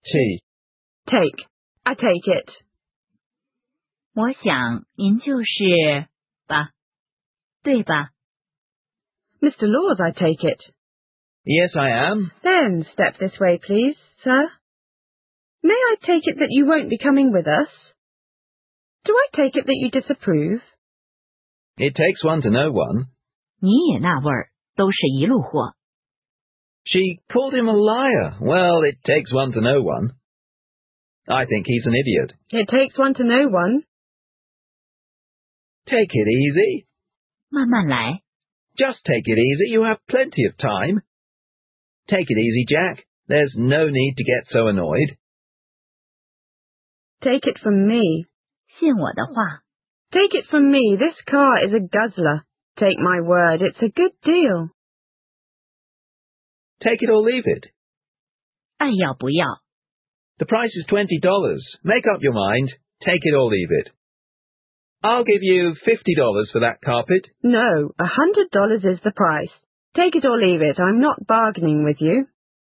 Tea. Take. I take it. 我想您就是吧，对吧？ Mr. Laws, I take it. Yes, I am. Then step this way, please, sir. May I take it that you won't be coming with us? Do I take it that you disapprove? It takes one to know one. 你也那味儿，都是一路货。 She called him a liar. Well, it takes one to know one. I think he's an idiot. It takes one to know one. Take it easy. 慢慢来， Just take it easy. You have plenty of time. Take it easy, Jack. There's no need to get so annoyed. Take it from me. 信我的话， Take it from me, this car is a guzzler. Take my word, it's a good deal. Take it or leave it. 爱要不要？ The price is $20. Make up your mind. Take it or leave it. I'll give you $50 for that carpet. No, $100 is the price. Take it or leave it, I'm not bargaining with you.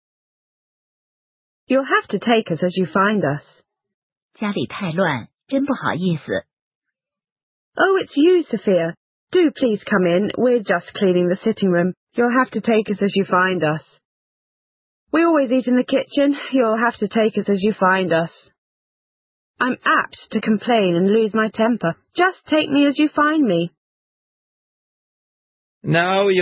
You'll have to take us as you find us. 家里太乱，真不好意思。 Oh, it's you, Sophia. Do please come in. We're just cleaning the sitting room. You'll have to take us as you find us. We always eat in the kitchen. You'll have to take us as you find us. I'm apt to complain and lose my temper. Just take me as you find me. No,